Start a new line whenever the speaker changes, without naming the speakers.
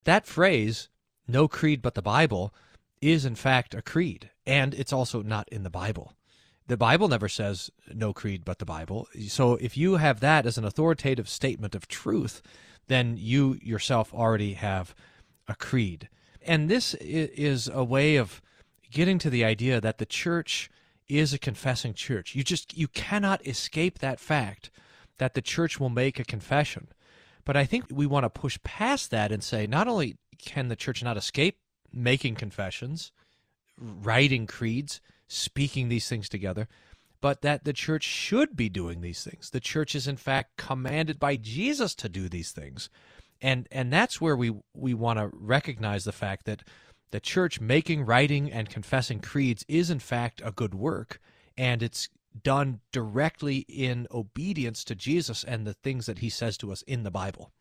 That phrase, no creed but the Bible, is in fact a creed, and it's also not in the Bible. The Bible never says no creed but the Bible. So if you have that as an authoritative statement of truth, then you yourself already have a creed. And this is a way of getting to the idea that the church is a confessing church. You cannot escape that fact that the church will make a confession. But I think we want to push past that and say not only can the church not escape making confessions, writing creeds, speaking these things together, but that the church should be doing these things. The church is in fact commanded by Jesus to do these things. And that's where we want to recognize the fact that the church making, writing, and confessing creeds is in fact a good work, and it's done directly in obedience to Jesus and the things that he says to us in the Bible.